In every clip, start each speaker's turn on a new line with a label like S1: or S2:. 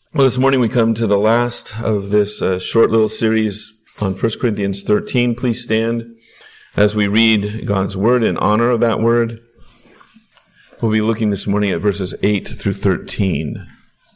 S1: Well, this morning we come to the last of this short little series on 1 Corinthians 13. Please stand as we read God's Word in honor of that Word. We'll be looking this morning at verses 8 through 13.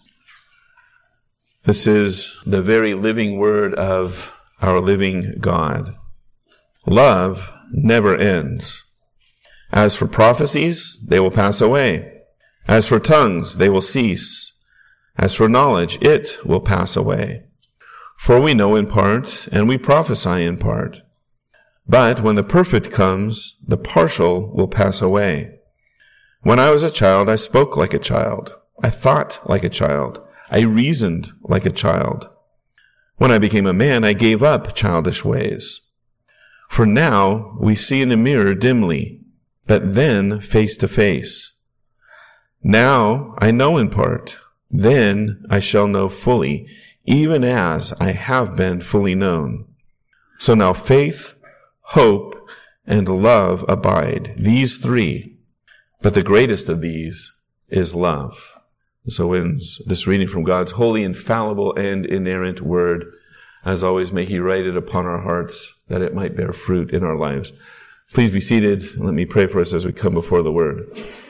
S1: This is the very living Word of our living God. Love never ends. As for prophecies, they will pass away. As for tongues, they will cease. As for knowledge, it will pass away. For we know in part, and we prophesy in part. But when the perfect comes, the partial will pass away. When I was a child, I spoke like a child. I thought like a child. I reasoned like a child. When I became a man, I gave up childish ways. For now we see in a mirror dimly, but then face to face. Now I know in part. Then I shall know fully, even as I have been fully known. So now faith, hope, and love abide, these three. But the greatest of these is love. So ends this reading from God's holy, infallible, and inerrant word. As always, may He write it upon our hearts that it might bear fruit in our lives. Please be seated. Let me pray for us as we come before the word.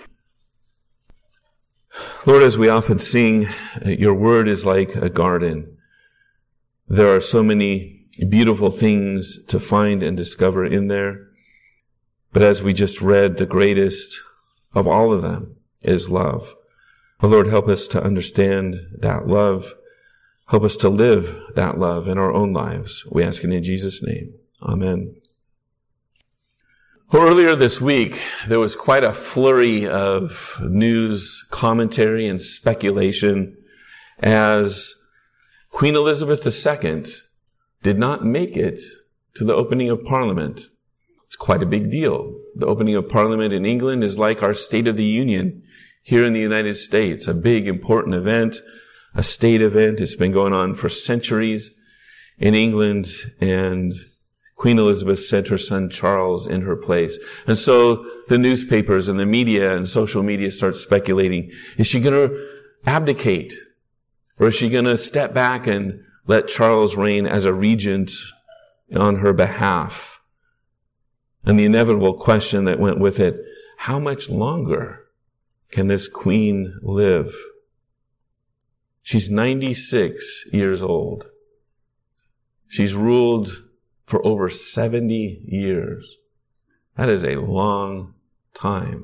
S1: Lord, as we often sing, your word is like a garden. There are so many beautiful things to find and discover in there. But as we just read, the greatest of all of them is love. Oh, Lord, help us to understand that love. Help us to live that love in our own lives. We ask it in Jesus' name. Amen. Well, earlier this week, there was quite a flurry of news, commentary, and speculation as Queen Elizabeth II did not make it to the opening of Parliament. It's quite a big deal. The opening of Parliament in England is like our State of the Union here in the United States, a big, important event, a state event. It's been going on for centuries in England, and Queen Elizabeth sent her son Charles in her place. And so the newspapers and the media and social media start speculating, is she going to abdicate? Or is she going to step back and let Charles reign as a regent on her behalf? And the inevitable question that went with it, how much longer can this queen live? She's 96 years old. She's ruled for over 70 years. That is a long time.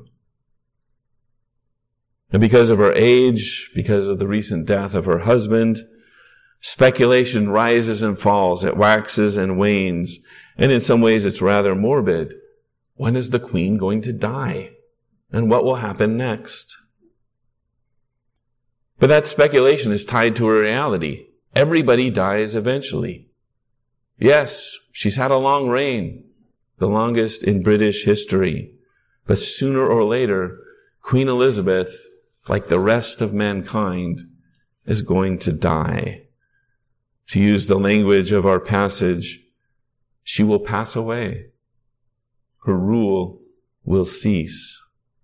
S1: And because of her age, because of the recent death of her husband, speculation rises and falls. It waxes and wanes. And in some ways it's rather morbid. When is the queen going to die? And what will happen next? But that speculation is tied to a reality. Everybody dies eventually. Yes, she's had a long reign, the longest in British history. But sooner or later, Queen Elizabeth, like the rest of mankind, is going to die. To use the language of our passage, she will pass away. Her rule will cease.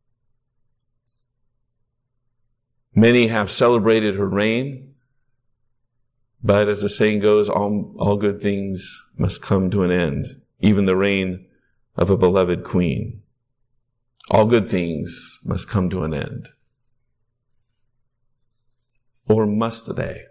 S1: Many have celebrated her reign. But as the saying goes, all good things must come to an end, even the reign of a beloved queen. All good things must come to an end. Or must they?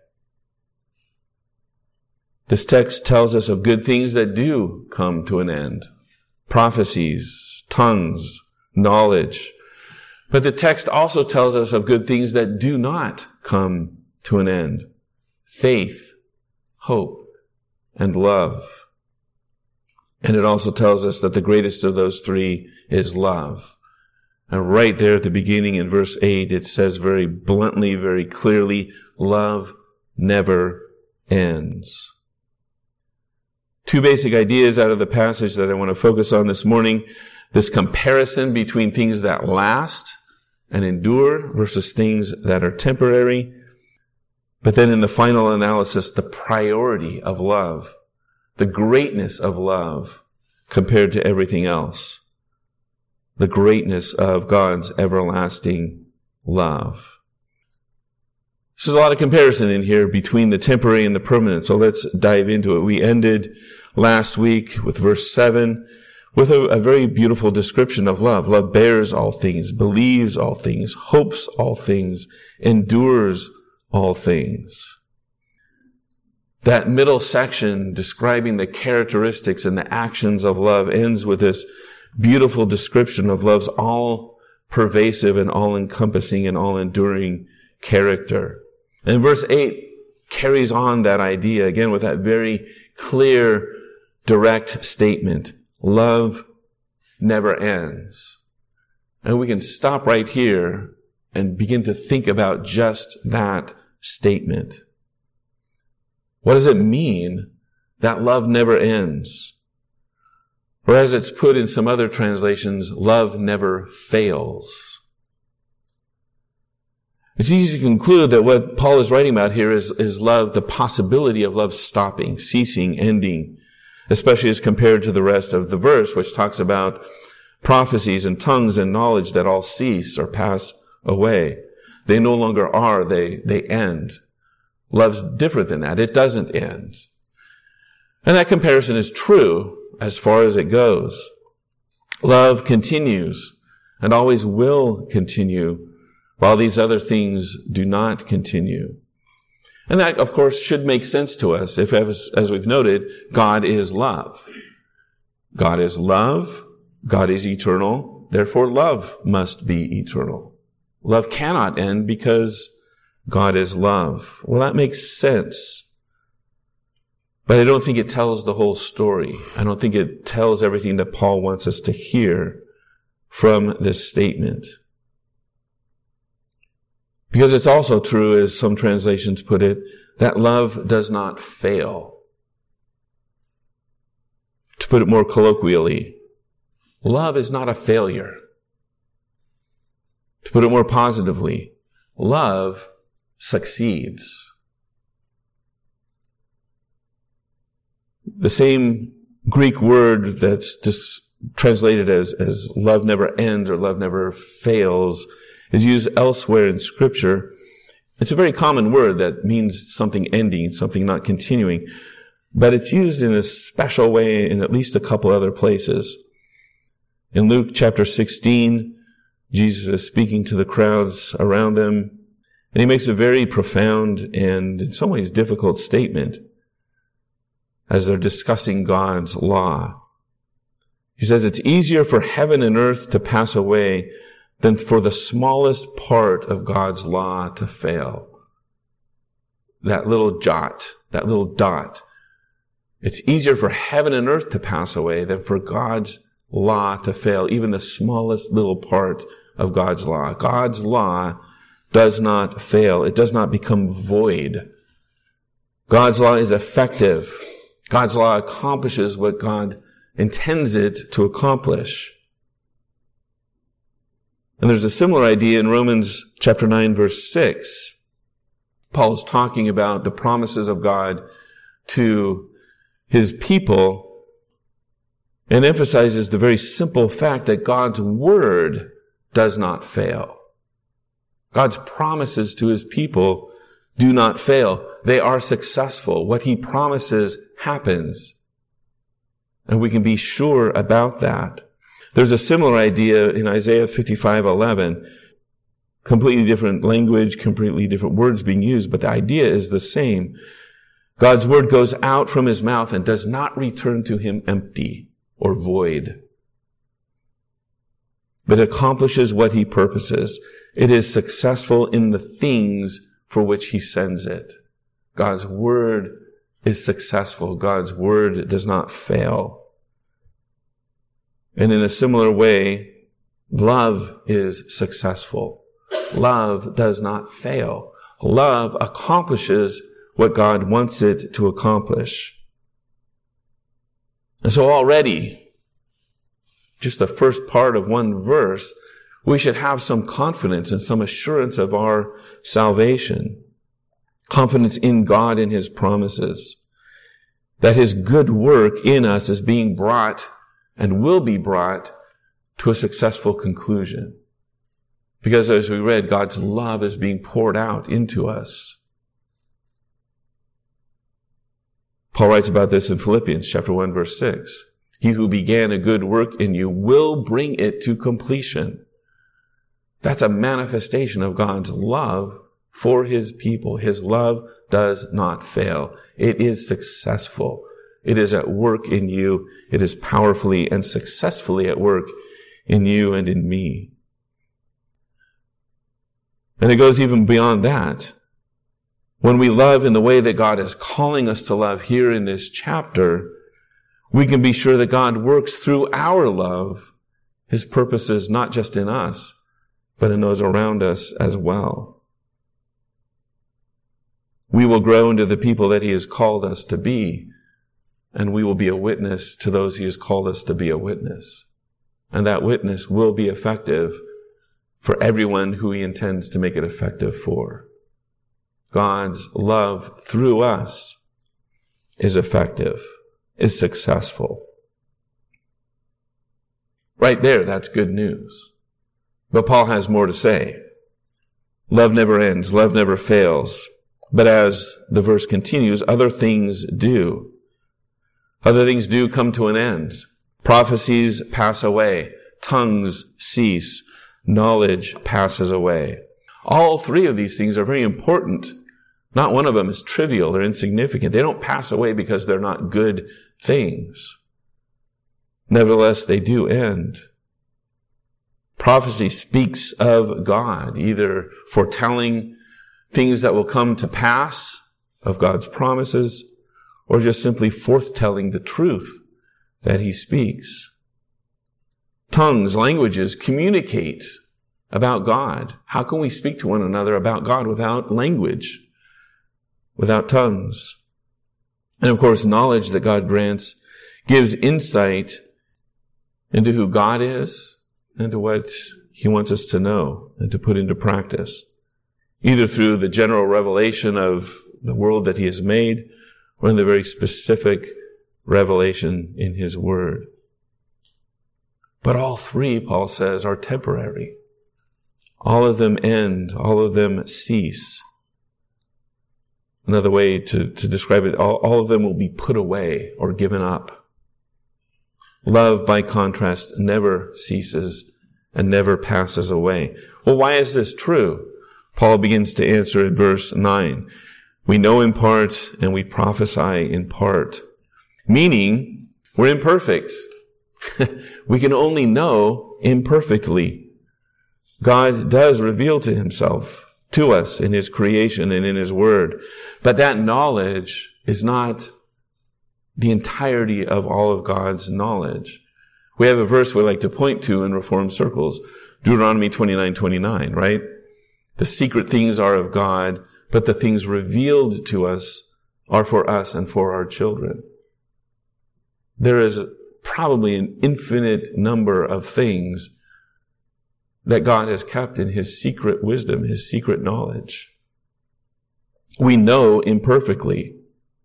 S1: This text tells us of good things that do come to an end. Prophecies, tongues, knowledge. But the text also tells us of good things that do not come to an end. Faith, hope, and love. And it also tells us that the greatest of those three is love. And right there at the beginning in verse 8, it says very bluntly, very clearly, love never ends. Two basic ideas out of the passage that I want to focus on this morning. This comparison between things that last and endure versus things that are temporary. But then in the final analysis, the priority of love, the greatness of love compared to everything else, the greatness of God's everlasting love. So there's a lot of comparison in here between the temporary and the permanent. So let's dive into it. We ended last week with verse 7 with a very beautiful description of love. Love bears all things, believes all things, hopes all things, endures all things. That middle section describing the characteristics and the actions of love ends with this beautiful description of love's all-pervasive and all-encompassing and all-enduring character. And verse 8 carries on that idea again with that very clear, direct statement. Love never ends. And we can stop right here and begin to think about just that statement. What does it mean that love never ends? Or as it's put in some other translations, love never fails. It's easy to conclude that what Paul is writing about here is love, the possibility of love stopping, ceasing, ending, especially as compared to the rest of the verse, which talks about prophecies and tongues and knowledge that all cease or pass away. They no longer are, they end. Love's different than that. It doesn't end. And that comparison is true as far as it goes. Love continues and always will continue while these other things do not continue. And that, of course, should make sense to us if, as we've noted, God is love. God is love. God is eternal. Therefore, love must be eternal. Love cannot end because God is love. Well, that makes sense. But I don't think it tells the whole story. I don't think it tells everything that Paul wants us to hear from this statement. Because it's also true, as some translations put it, that love does not fail. To put it more colloquially, love is not a failure. To put it more positively, love succeeds. The same Greek word that's just translated as love never ends or love never fails is used elsewhere in Scripture. It's a very common word that means something ending, something not continuing, but it's used in a special way in at least a couple other places. In Luke chapter 16, Jesus is speaking to the crowds around him, and he makes a very profound and in some ways difficult statement as they're discussing God's law. He says, it's easier for heaven and earth to pass away than for the smallest part of God's law to fail. That little jot, that little dot. It's easier for heaven and earth to pass away than for God's law to fail, even the smallest little part of God's law. God's law does not fail. It does not become void. God's law is effective. God's law accomplishes what God intends it to accomplish. And there's a similar idea in Romans chapter 9, verse 6. Paul's talking about the promises of God to his people and emphasizes the very simple fact that God's word does not fail. God's promises to his people do not fail. They are successful. What he promises happens. And we can be sure about that. There's a similar idea in Isaiah 55:11. Completely different language, completely different words being used, but the idea is the same. God's word goes out from his mouth and does not return to him empty or void, but accomplishes what he purposes. It is successful in the things for which he sends it. God's word is successful. God's word does not fail. And in a similar way, love is successful. Love does not fail. Love accomplishes what God wants it to accomplish. And so already, just the first part of one verse, we should have some confidence and some assurance of our salvation. Confidence in God and his promises. That his good work in us is being brought and will be brought to a successful conclusion. Because as we read, God's love is being poured out into us. Paul writes about this in Philippians chapter 1, verse 6. He who began a good work in you will bring it to completion. That's a manifestation of God's love for his people. His love does not fail. It is successful. It is at work in you. It is powerfully and successfully at work in you and in me. And it goes even beyond that. When we love in the way that God is calling us to love here in this chapter, we can be sure that God works through our love his purposes not just in us, but in those around us as well. We will grow into the people that he has called us to be, and we will be a witness to those he has called us to be a witness. And that witness will be effective for everyone who he intends to make it effective for. God's love through us is effective, is successful. Right there, that's good news. But Paul has more to say. Love never ends. Love never fails. But as the verse continues, other things do. Other things do come to an end. Prophecies pass away. Tongues cease. Knowledge passes away. All three of these things are very important. Not one of them is trivial or insignificant. They don't pass away because they're not good things. Nevertheless, they do end. Prophecy speaks of God, either foretelling things that will come to pass of God's promises, or just simply forthtelling the truth that he speaks. Tongues, languages communicate about God. How can we speak to one another about God without language, without tongues? And of course, knowledge that God grants gives insight into who God is and to what he wants us to know and to put into practice, either through the general revelation of the world that he has made or in the very specific revelation in his word. But all three, Paul says, are temporary. All of them end. All of them cease. Another way to describe it, all of them will be put away or given up. Love, by contrast, never ceases and never passes away. Well, why is this true? Paul begins to answer in verse 9. We know in part and we prophesy in part. Meaning, we're imperfect. We can only know imperfectly. God does reveal to himself to us in his creation and in his word. But that knowledge is not the entirety of all of God's knowledge. We have a verse we like to point to in Reformed circles, Deuteronomy 29:29, right? The secret things are of God, but the things revealed to us are for us and for our children. There is probably an infinite number of things that God has kept in his secret wisdom, his secret knowledge. We know imperfectly.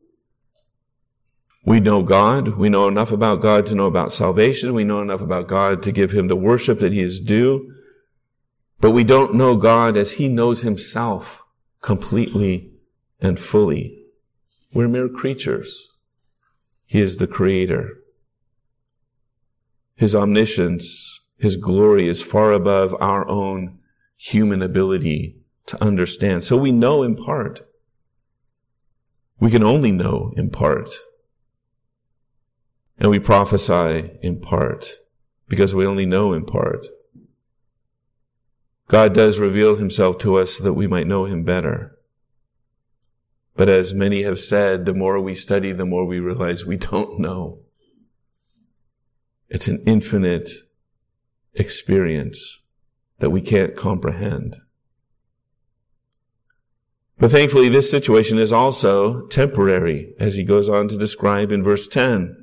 S1: We know God. We know enough about God to know about salvation. We know enough about God to give him the worship that he is due. But we don't know God as he knows himself completely and fully. We're mere creatures. He is the creator. His omniscience, his glory is far above our own human ability to understand. So we know in part. We can only know in part. And we prophesy in part because we only know in part. God does reveal himself to us so that we might know him better. But as many have said, the more we study, the more we realize we don't know. It's an infinite experience that we can't comprehend. But thankfully, this situation is also temporary, as he goes on to describe in verse 10.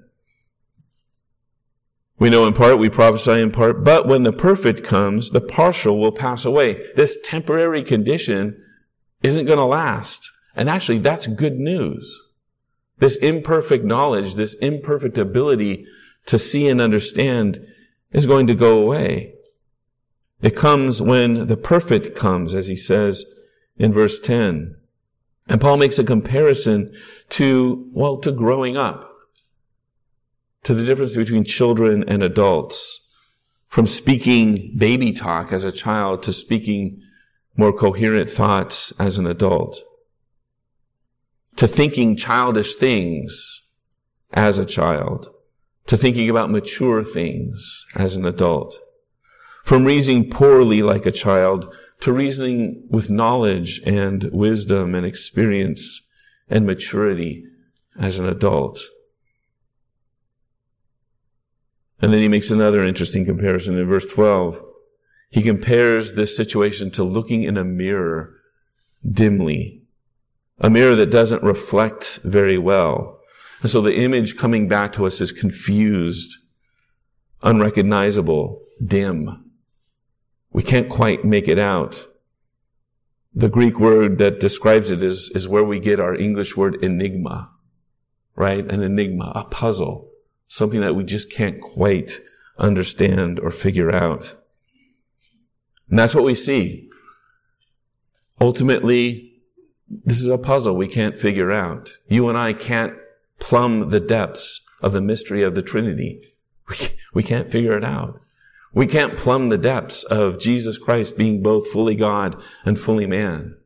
S1: We know in part, we prophesy in part, but when the perfect comes, the partial will pass away. This temporary condition isn't going to last. And actually, that's good news. This imperfect knowledge, this imperfect ability to see and understand is going to go away. It comes when the perfect comes, as he says in verse 10. And Paul makes a comparison to growing up, to the difference between children and adults, from speaking baby talk as a child to speaking more coherent thoughts as an adult, to thinking childish things as a child, to thinking about mature things as an adult, from reasoning poorly like a child to reasoning with knowledge and wisdom and experience and maturity as an adult. And then he makes another interesting comparison in verse 12. He compares this situation to looking in a mirror dimly, a mirror that doesn't reflect very well. And so the image coming back to us is confused, unrecognizable, dim. We can't quite make it out. The Greek word that describes it is where we get our English word enigma, right? An enigma, a puzzle, something that we just can't quite understand or figure out. And that's what we see. Ultimately, this is a puzzle we can't figure out. You and I can't plumb the depths of the mystery of the Trinity. We can't figure it out. We can't plumb the depths of Jesus Christ being both fully God and fully man.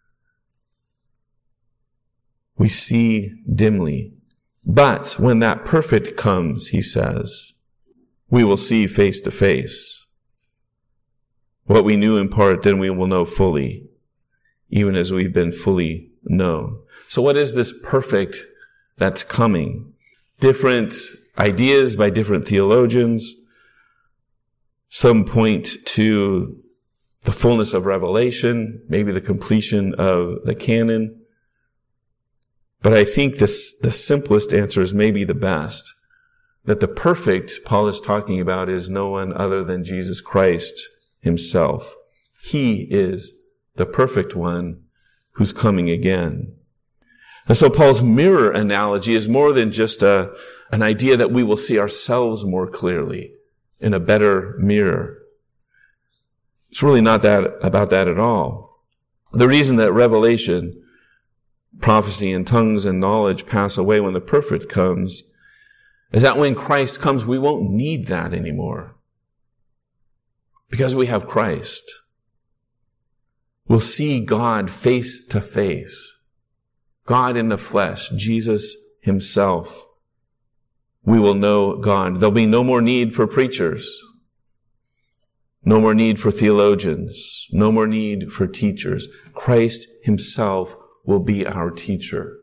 S1: We see dimly. But when that perfect comes, he says, we will see face to face. What we knew in part, then we will know fully, even as we've been fully known. So what is this perfect that's coming? Different ideas by different theologians. Some point to the fullness of Revelation, maybe the completion of the canon. But I think the simplest answer is maybe the best. That the perfect Paul is talking about is no one other than Jesus Christ himself. He is the perfect one who's coming again. And so Paul's mirror analogy is more than just an idea that we will see ourselves more clearly in a better mirror. It's really not about that at all. The reason that revelation, prophecy and tongues and knowledge pass away when the perfect comes is that when Christ comes, we won't need that anymore. Because we have Christ. We'll see God face to face. God in the flesh, Jesus himself. We will know God. There'll be no more need for preachers. No more need for theologians. No more need for teachers. Christ himself will be our teacher.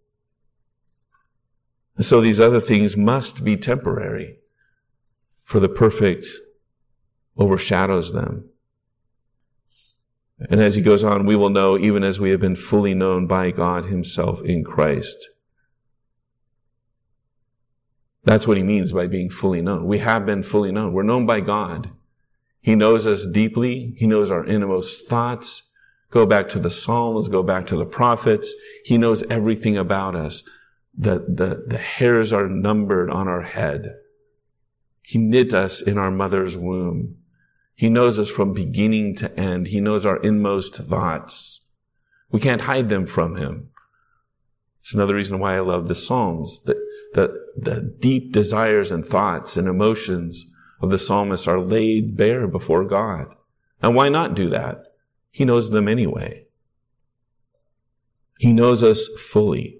S1: And so these other things must be temporary, for the perfect overshadows them. And as he goes on, we will know even as we have been fully known by God himself in Christ. That's what he means by being fully known. We have been fully known. We're known by God. He knows us deeply. He knows our innermost thoughts. Go back to the Psalms, go back to the prophets. He knows everything about us. The hairs are numbered on our head. He knit us in our mother's womb. He knows us from beginning to end. He knows our inmost thoughts. We can't hide them from him. It's another reason why I love the Psalms. The deep desires and thoughts and emotions of the psalmist are laid bare before God. And why not do that? He knows them anyway. He knows us fully.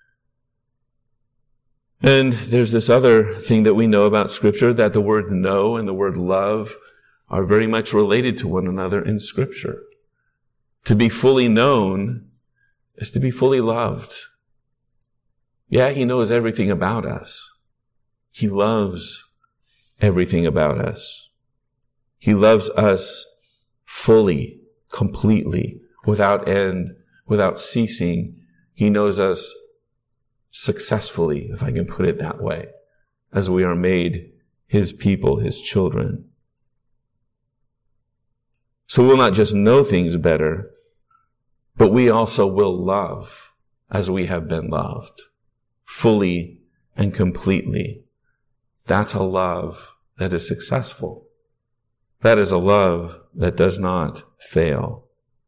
S1: And there's this other thing that we know about Scripture, that the word know and the word love are very much related to one another in Scripture. To be fully known is to be fully loved. Yeah, he knows everything about us. He loves everything about us. He loves us fully, completely, without end, without ceasing. He knows us successfully, if I can put it that way, as we are made his people, his children. So we'll not just know things better, but we also will love as we have been loved, fully and completely. That's a love that is successful. That is a love that does not fail.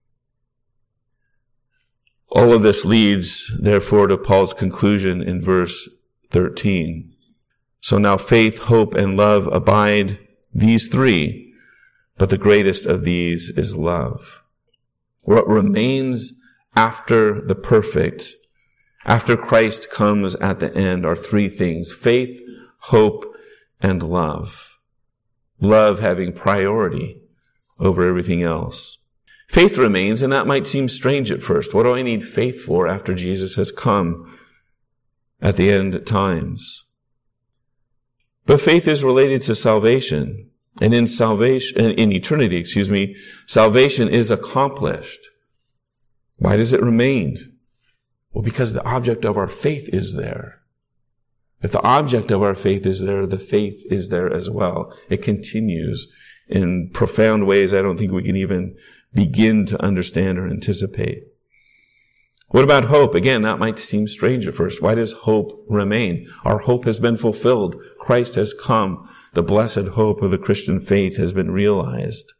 S1: All of this leads, therefore, to Paul's conclusion in verse 13. So now faith, hope, and love abide, these three, but the greatest of these is love. What remains after the perfect, after Christ comes at the end, are three things: faith, hope, and love. Love having priority over everything else. Faith remains, and that might seem strange at first. What do I need faith for after Jesus has come at the end times? But faith is related to salvation. And in eternity, salvation is accomplished. Why does it remain? Well, because the object of our faith is there. If the object of our faith is there, the faith is there as well. It continues in profound ways I don't think we can even begin to understand or anticipate. What about hope? Again, that might seem strange at first. Why does hope remain? Our hope has been fulfilled. Christ has come. The blessed hope of the Christian faith has been realized.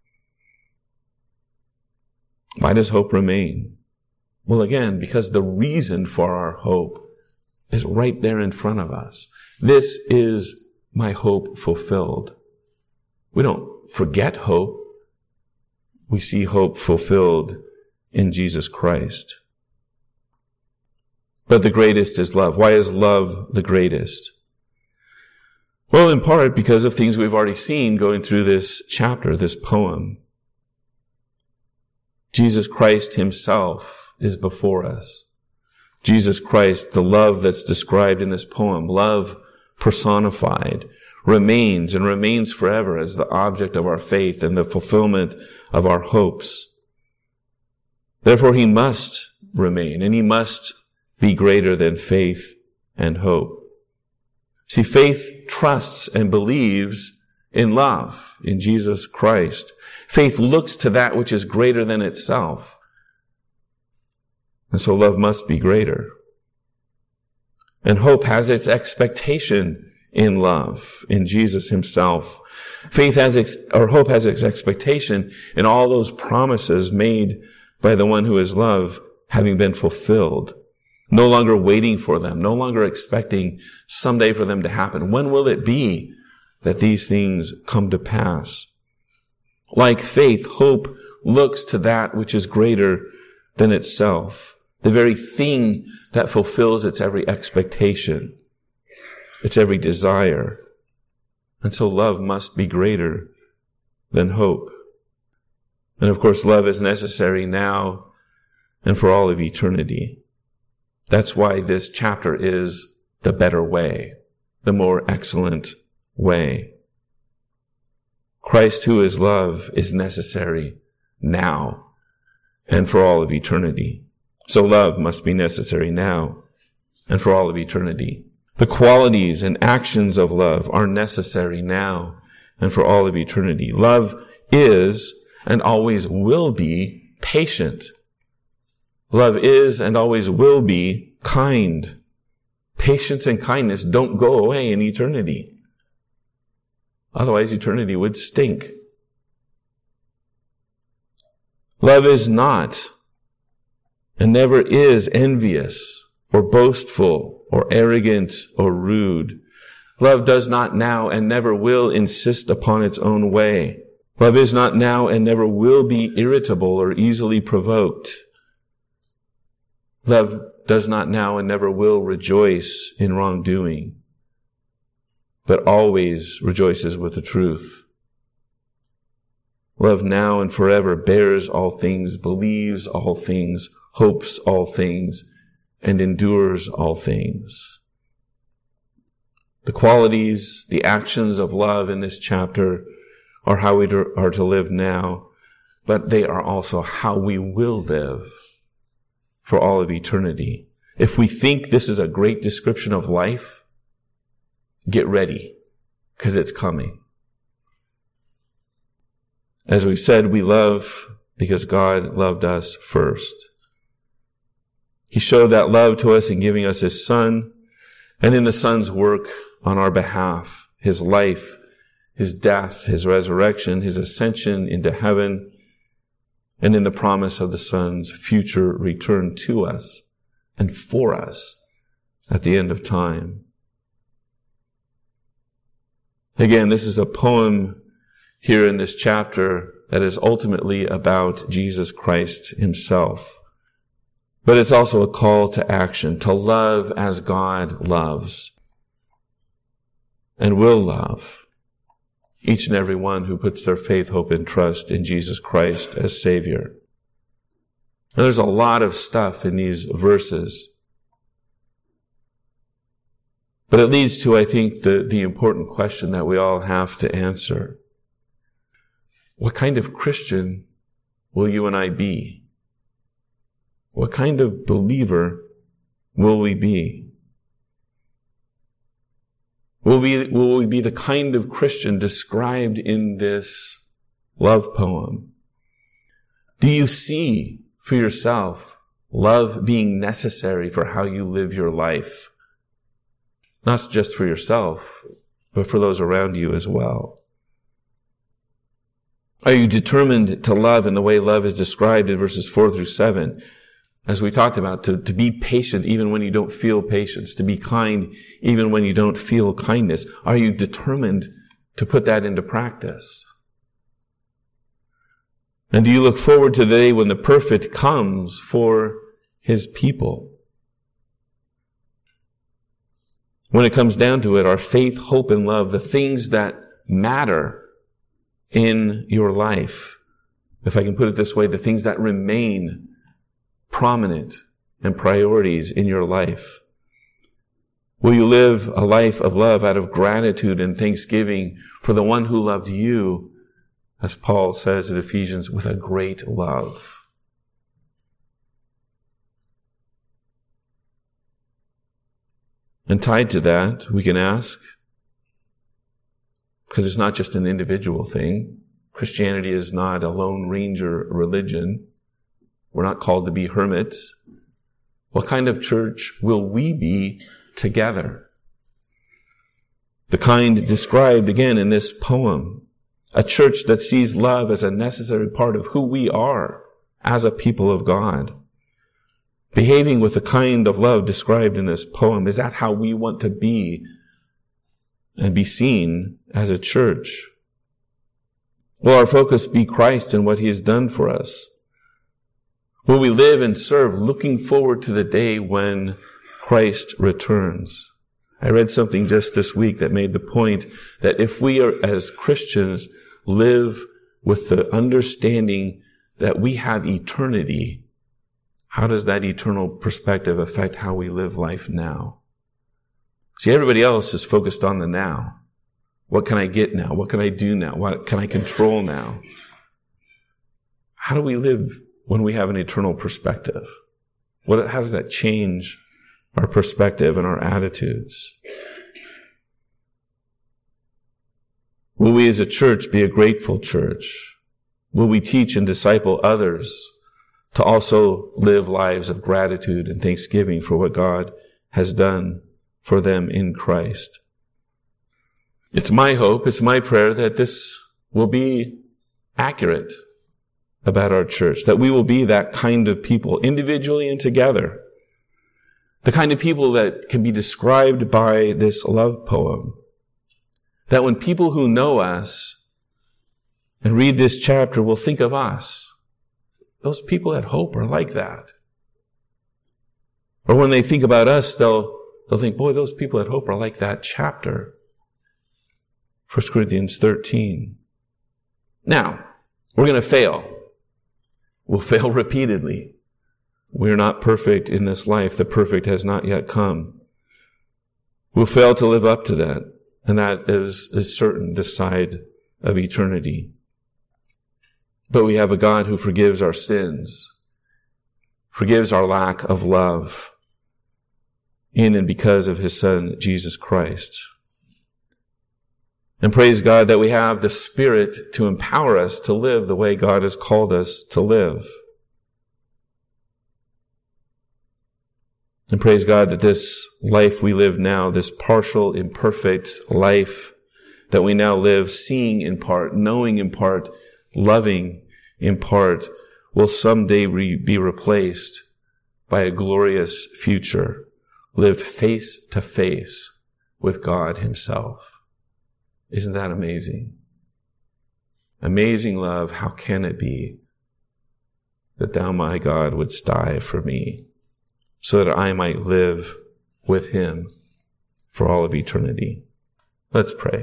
S1: Why does hope remain? Well, again, because the reason for our hope is right there in front of us. This is my hope fulfilled. We don't forget hope. We see hope fulfilled in Jesus Christ. But the greatest is love. Why is love the greatest? Well, in part because of things we've already seen going through this chapter, this poem. Jesus Christ himself is before us. Jesus Christ, the love that's described in this poem, love personified, remains and remains forever as the object of our faith and the fulfillment of our hopes. Therefore, he must remain, and he must be greater than faith and hope. See, faith trusts and believes in love, in Jesus Christ. Faith looks to that which is greater than itself. And so love must be greater. And hope has its expectation in love, in Jesus himself. Hope has its expectation in all those promises made by the one who is love having been fulfilled. No longer waiting for them, no longer expecting someday for them to happen. When will it be that these things come to pass? Like faith, hope looks to that which is greater than itself, the very thing that fulfills its every expectation, its every desire. And so love must be greater than hope. And of course, love is necessary now and for all of eternity. That's why this chapter is the better way, the more excellent way. Christ, who is love, is necessary now and for all of eternity. So love must be necessary now and for all of eternity. The qualities and actions of love are necessary now and for all of eternity. Love is and always will be patient. Love is and always will be kind. Patience and kindness don't go away in eternity. Otherwise, eternity would stink. Love is not and never is envious or boastful or arrogant or rude. Love does not now and never will insist upon its own way. Love is not now and never will be irritable or easily provoked. Love does not now and never will rejoice in wrongdoing, but always rejoices with the truth. Love now and forever bears all things, believes all things, hopes all things, and endures all things. The qualities, the actions of love in this chapter are how we are to live now, but they are also how we will live for all of eternity. If we think this is a great description of life, get ready, because it's coming. As we've said, we love because God loved us first. He showed that love to us in giving us his Son, and in the Son's work on our behalf, his life, his death, his resurrection, his ascension into heaven, and in the promise of the Son's future return to us and for us at the end of time. Again, this is a poem here in this chapter that is ultimately about Jesus Christ himself. But it's also a call to action, to love as God loves and will love each and every one who puts their faith, hope, and trust in Jesus Christ as Savior. Now, there's a lot of stuff in these verses. But it leads to, I think, the important question that we all have to answer. What kind of Christian will you and I be? What kind of believer will we be? Will we be the kind of Christian described in this love poem? Do you see for yourself love being necessary for how you live your life? Not just for yourself, but for those around you as well. Are you determined to love in the way love is described in verses 4 through 7? As we talked about, to be patient even when you don't feel patience, to be kind even when you don't feel kindness. Are you determined to put that into practice? And do you look forward to the day when the perfect comes for his people? When it comes down to it, are faith, hope, and love the things that matter in your life? If I can put it this way, the things that remain prominent and priorities in your life. Will you live a life of love out of gratitude and thanksgiving for the one who loved you, as Paul says in Ephesians, with a great love? And tied to that, we can ask, because it's not just an individual thing. Christianity is not a Lone Ranger religion. We're not called to be hermits. What kind of church will we be together? The kind described again in this poem. A church that sees love as a necessary part of who we are as a people of God. Behaving with the kind of love described in this poem. Is that how we want to be and be seen as a church? Will our focus be Christ and what he has done for us? Will we live and serve looking forward to the day when Christ returns? I read something just this week that made the point that if we are, as Christians, live with the understanding that we have eternity, how does that eternal perspective affect how we live life now? See, everybody else is focused on the now. What can I get now? What can I do now? What can I control now? How do we live when we have an eternal perspective? How does that change our perspective and our attitudes? Will we as a church be a grateful church? Will we teach and disciple others to also live lives of gratitude and thanksgiving for what God has done for them in Christ? It's my hope, it's my prayer that this will be accurate about our church, that we will be that kind of people, individually and together. The kind of people that can be described by this love poem. That when people who know us and read this chapter will think of us, those people at Hope are like that. Or when they think about us, they'll think, boy, those people at Hope are like that chapter. 1 Corinthians 13. Now, we're going to fail. We'll fail repeatedly. We're not perfect in this life. The perfect has not yet come. We'll fail to live up to that. And that is certain this side of eternity. But we have a God who forgives our sins, forgives our lack of love in and because of his Son, Jesus Christ. And praise God that we have the Spirit to empower us to live the way God has called us to live. And praise God that this life we live now, this partial, imperfect life that we now live seeing in part, knowing in part, loving in part, will someday be replaced by a glorious future, lived face to face with God himself. Isn't that amazing? Amazing love, how can it be that thou, my God, wouldst die for me, so that I might live with him for all of eternity? Let's pray.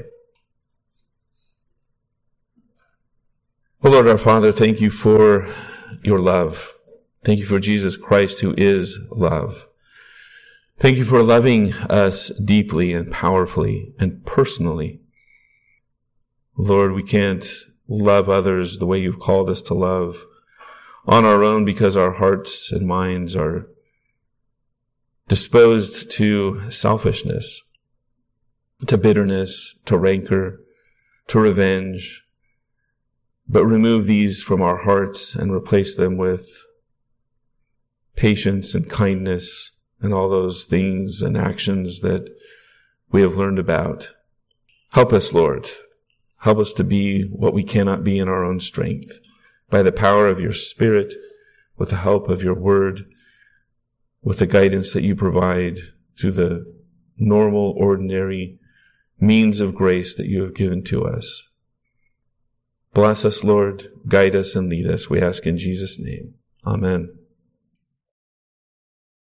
S1: Oh Lord our Father, thank you for your love. Thank you for Jesus Christ, who is love. Thank you for loving us deeply and powerfully and personally. Lord, we can't love others the way you've called us to love on our own because our hearts and minds are disposed to selfishness, to bitterness, to rancor, to revenge. But remove these from our hearts and replace them with patience and kindness and all those things and actions that we have learned about. Help us, Lord. Help us to be what we cannot be in our own strength. By the power of your Spirit, with the help of your word, with the guidance that you provide through the normal, ordinary means of grace that you have given to us. Bless us, Lord. Guide us and lead us, we ask in Jesus' name. Amen.